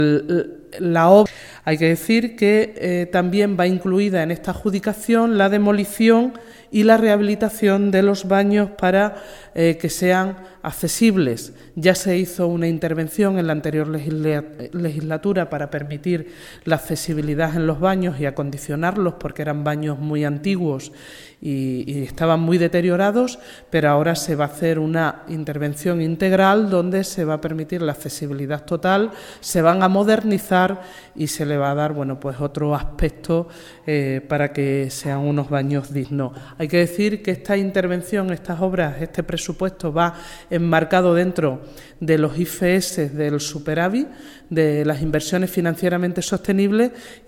La obra, hay que decir que también va incluida en esta adjudicación la demolición y la rehabilitación de los baños para que sean accesibles. Ya se hizo una intervención en la anterior legislatura para permitir la accesibilidad en los baños y acondicionarlos, porque eran baños muy antiguos y estaban muy deteriorados, pero ahora se va a hacer una intervención integral donde se va a permitir la accesibilidad total, se van a modernizar y se le va a dar, bueno, pues otro aspecto para que sean unos baños dignos. Hay que decir que esta intervención, estas obras, este presupuesto va enmarcado dentro de los IFS del superávit, de las inversiones financieramente sostenibles,